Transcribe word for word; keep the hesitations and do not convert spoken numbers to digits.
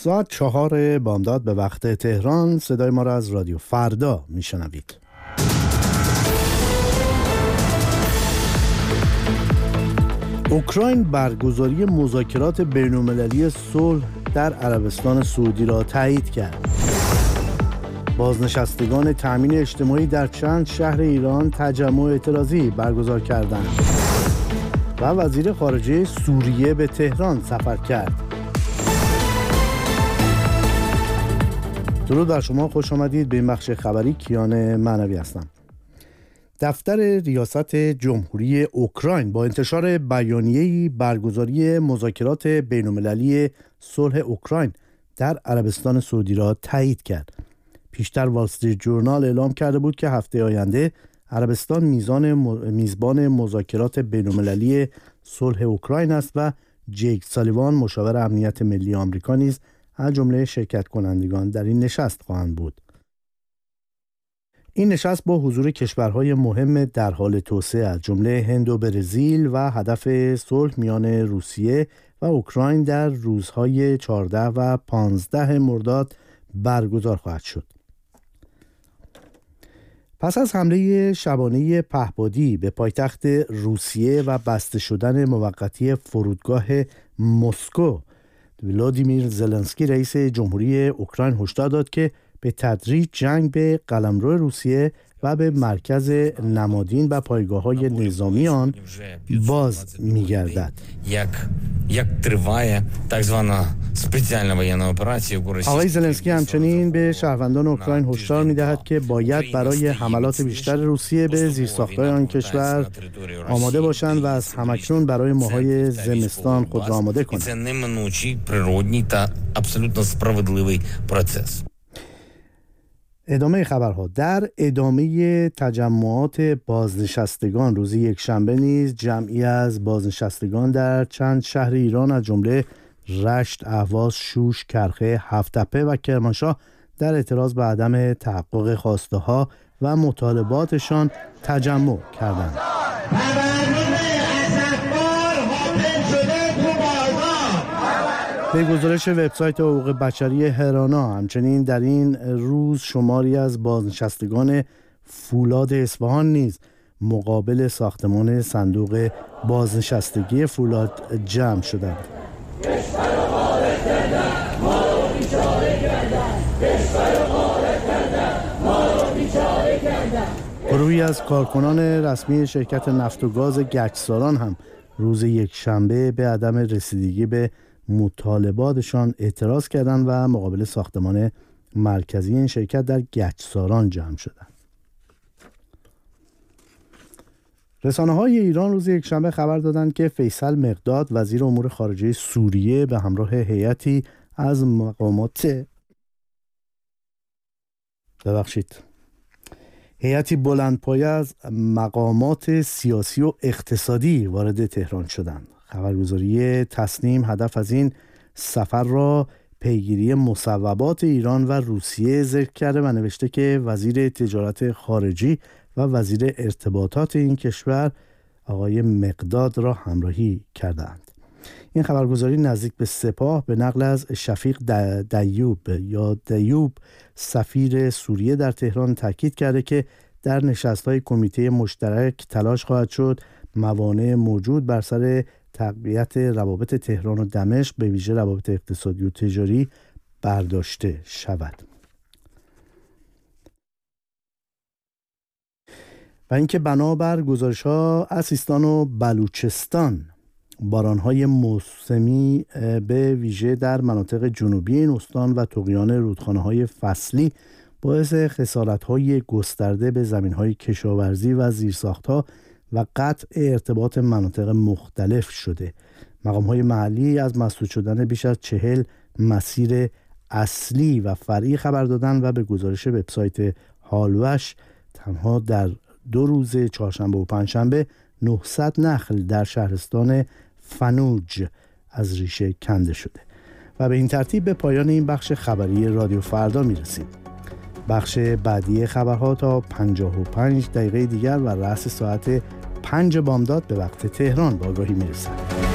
ساعت چهار بامداد به وقت تهران. صدای ما را از رادیو فردا میشنوید. اوکراین برگزاری مذاکرات بین‌المللی صلح در عربستان سعودی را تایید کرد. بازنشستگان تامین اجتماعی در چند شهر ایران تجمع اعتراضی برگزار کردند و وزیر خارجه سوریه به تهران سفر کرد. درود بر شما، خوش آمدید به این بخش خبری. کیان معنوی هستم. دفتر ریاست جمهوری اوکراین با انتشار بیانیه‌ای برگزاری مذاکرات بین‌المللی صلح اوکراین در عربستان سعودی را تایید کرد. پیشتر وال استریت جورنال اعلام کرده بود که هفته آینده عربستان میزان میزبان مذاکرات بین‌المللی صلح اوکراین است و جیک سالیوان مشاور امنیت ملی آمریکا نیز از جمله شرکت کنندگان در این نشست خواهند بود. این نشست با حضور کشورهای مهم در حال توسعه از جمله هند و برزیل و هدف صلح میان روسیه و اوکراین در روزهای چهارده و پانزده مرداد برگزار خواهد شد. پس از حمله شبانه پهپادی به پایتخت روسیه و بسته شدن موقتی فرودگاه مسکو، ولادیمیر زلنسکی رئیس جمهوری اوکراین هشدار داد که به تدریج جنگ به قلمرو روسیه و به مرکز نمادین و پایگاه‌های نظامی آن باز می‌گردد. آقای زلنسکی همچنین به شهروندان اوکراین هشدار می‌دهد که باید برای حملات بیشتر روسیه به زیرساخت‌های آن کشور آماده باشند و از همکنون برای ماه‌های زمستان خود را آماده کنند. ادامه خبرها. در ادامه تجمعات بازنشستگان روز یکشنبه نیز جمعی از بازنشستگان در چند شهر ایران از جمله رشت، اهواز، شوش، کرخه، هفت‌تپه و کرمانشاه در اعتراض به عدم تحقق خواسته ها و مطالباتشان تجمع کردند. به گزارش وبسایت حقوق بشری هرانا، همچنین در این روز شماری از بازنشستگان فولاد اصفهان نیز مقابل ساختمان صندوق بازنشستگی فولاد جمع شدند. گروهی از کارکنان رسمی شرکت نفت و گاز گچساران هم روز یکشنبه به عدم رسیدگی به مطالباتشان اعتراض کردند و مقابل ساختمان مرکزی این شرکت در گچساران جمع شدند. رسانه‌های ایران روز یکشنبه خبر دادند که فیصل مقداد وزیر امور خارجه سوریه به همراه هیئتی از مقامات ببخشید هیئتی بلندپایه از مقامات سیاسی و اقتصادی وارد تهران شدند. خبرگزاری تسنیم هدف از این سفر را پیگیری مصوبات ایران و روسیه ذکر کرده و نوشته که وزیر تجارت خارجی و وزیر ارتباطات این کشور آقای مقداد را همراهی کردند. این خبرگزاری نزدیک به سپاه به نقل از شفیق دیوب یا دیوب سفیر سوریه در تهران تاکید کرده که در نشست‌های کمیته مشترک تلاش خواهد شد موانع موجود بر سر تقویت روابط تهران و دمشق به ویژه روابط اقتصادی و تجاری برداشته شود. و اینکه بنابر گزارش‌ها از سیستان و بلوچستان باران‌های موسمی به ویژه در مناطق جنوبی این استان و طغیان رودخانه‌های فصلی باعث خسارت‌های گسترده به زمین‌های کشاورزی و زیرساخت‌ها و قطع ارتباط مناطق مختلف شده. مقام‌های محلی از مسدود شدن بیش از چهل مسیر اصلی و فرعی خبر دادند و به گزارش وبسایت هالوش تنها در دو روز چهارشنبه و پنجشنبه نهصد نخل در شهرستان فنوج از ریشه کنده شده. و به این ترتیب به پایان این بخش خبری رادیو فردا میرسیم. بخش بعدی خبرها تا پنجاه و پنج دقیقه دیگر و رأس ساعت پنج بامداد به وقت تهران با آگاهی میرسد.